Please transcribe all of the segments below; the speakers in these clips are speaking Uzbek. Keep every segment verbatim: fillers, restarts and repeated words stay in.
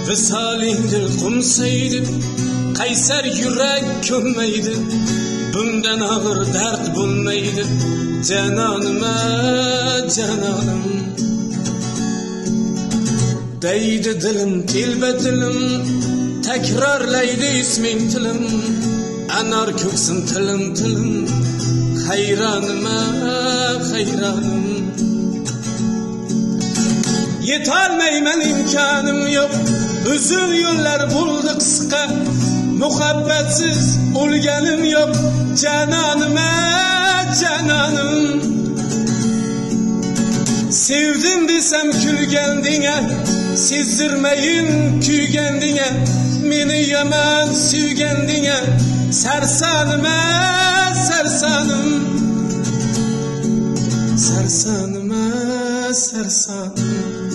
Visalingdir qumsaydi, qaysar yurak ko'nmaydi. Bundan og'ir dard bo'lmaydi. Janonim, janonim. Deydi dilim, telba dilim, takrorlaydi isming tilim. Anar ko'ksin tilim, tilim. Hayronim, hayronim. Yetolmayman, imkonim yo'q. Uzun yo'llar bo'ldi qisqa. Muhabbatsiz o'lganim yo'q. Janonim, janonim. Sevdim desam kulgandinga, sezdirmayin kuygandinga. Meni yomon suygandinga. Sarsonim, sarsonim. Sarsonim, sarsonim.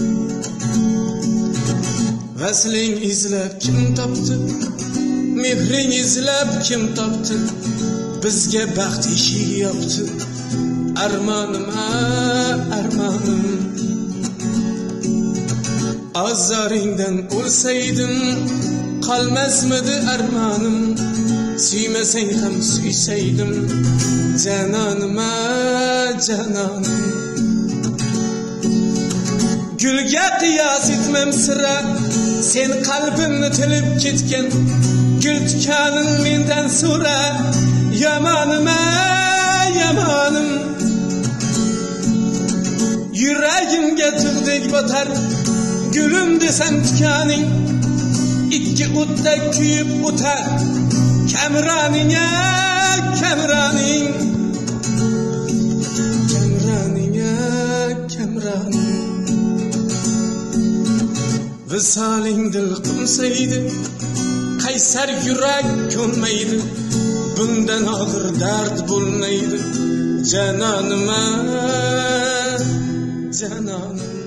Vasling izlab kim topdi? Mehring izlab kim topdi? Bizga baxt eshigi yopdi. Armonim, armonim. Azoringdan o'lsaydim, qolmasmidi armonim. Suymasang ham suysaydim. Janonim, janonim. Gulga qiyos etmam sira, sen qalbimni tilib ketgan. Gul tikaning mendan so'ra, yomonim, yomonim. Yuragimga tig'dek botar, gulim desam tikaning. Ikki o'tda kuyib o'tar, kamroning, kamroning. Kamroning, kamroning. Visalingdir qumsaydi, qaysar yurak ko'nmaydi. Bundan og'ir dard bo'lmaydi. Janonim, janonim.